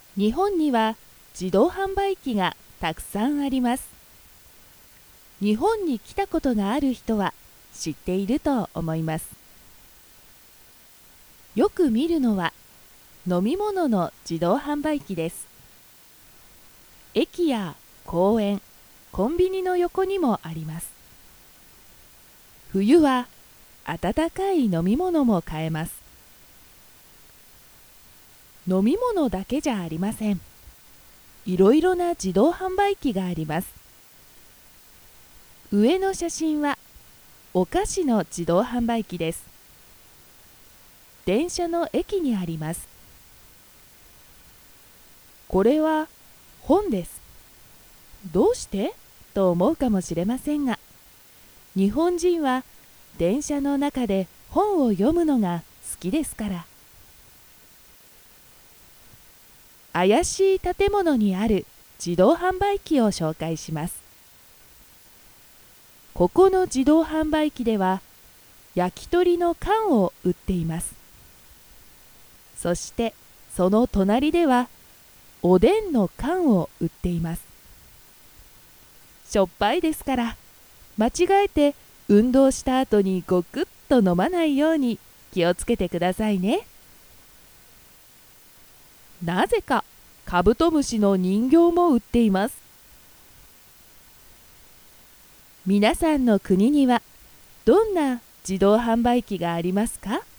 日本には自動販売機がたくさんあります。日本に来たことがある人は知っていると思います。よく見るのは飲み物の自動販売機です。駅や公園、コンビニの横にもあります。冬は温かい飲み物も買えます。飲み物だけじゃありません。いろいろな自動販売機があります。上の写真はお菓子の自動販売機です。電車の駅にあります。これは本です。どうしてと思うかもしれませんが、日本人は電車の中で本を読むのが好きですから。怪しい建物にある自動販売機を紹介します。ここの自動販売機では焼き鳥の缶を売っています。そしてその隣ではおでんの缶を売っています。しょっぱいですから間違えて運動した後にごくっと飲まないように気をつけてくださいね。なぜかカブトムシの人形も売っています。皆さんの国にはどんな自動販売機がありますか？